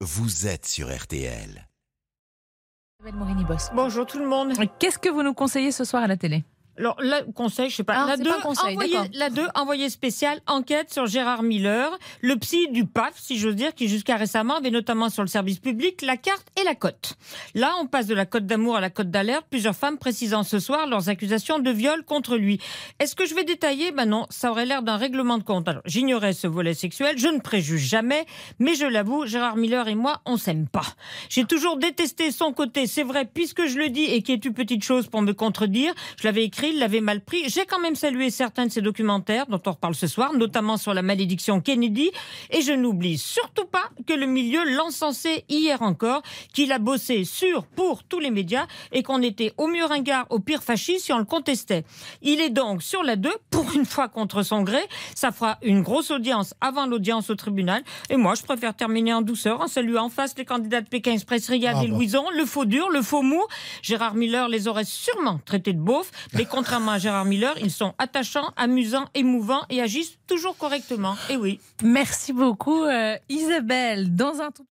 vous êtes sur RTL. Isabelle Morini-Bosse. Bonjour tout le monde. Qu'est-ce que vous nous conseillez ce soir à la télé ? Alors, le conseil, je sais pas. Ah, La c'est 2, pas un conseil, d'accord. La 2, envoyé spécial, enquête sur Gérard Miller, le psy du PAF, si j'ose dire, qui jusqu'à récemment avait notamment sur le service public la carte et la cote. Là, on passe de la cote d'amour à la cote d'alerte, plusieurs femmes précisant ce soir leurs accusations de viol contre lui. Est-ce que je vais détailler ? Ben non, ça aurait l'air d'un règlement de compte. Alors, j'ignorais ce volet sexuel, je ne préjuge jamais, mais je l'avoue, Gérard Miller et moi, on s'aime pas. J'ai toujours détesté son côté, c'est vrai, puisque je le dis, et qui est une petite chose pour me contredire, je l'avais écrit, il l'avait mal pris. J'ai quand même salué certains de ses documentaires dont on reparle ce soir, notamment sur la malédiction Kennedy. Et je n'oublie surtout pas que le milieu l'encensait hier encore, qu'il a bossé pour tous les médias et qu'on était au mieux ringard, au pire fasciste si on le contestait. Il est donc sur la 2, pour une fois contre son gré. Ça fera une grosse audience avant l'audience au tribunal. Et moi, je préfère terminer en douceur en saluant en face les candidats de Pékin Express, Riyad et Louison, le faux dur, le faux mou. Gérard Miller les aurait sûrement traités de beaufs, mais contrairement à Gérard Miller, ils sont attachants, amusants, émouvants et agissent toujours correctement. Et oui. Merci beaucoup Isabelle. Dans un tout